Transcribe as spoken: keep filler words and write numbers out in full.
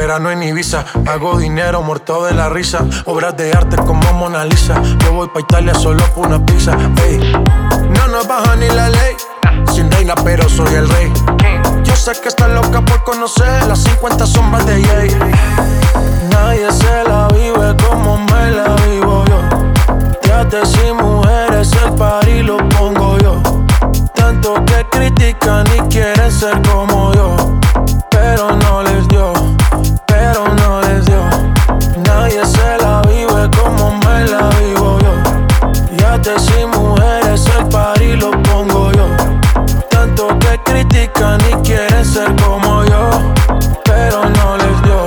verano en Ibiza. Hago dinero muerto de la risa. Obras de arte como Mona Lisa. Yo voy pa' Italia solo por una pizza. Ey, no nos baja ni la ley. Sin reina pero soy el rey. Yo sé que estás loca por conocer las cincuenta sombras de Jay. Nadie se la vive como me la vivo yo. Teatros y mujeres, el party lo pongo yo. Tanto que critican y quieren ser como yo, pero no les dio, pero no les dio. Nadie se la vive como me la vivo yo. Yates y mujeres, el party lo pongo yo. Tanto que critican y quieren ser como yo, pero no les dio.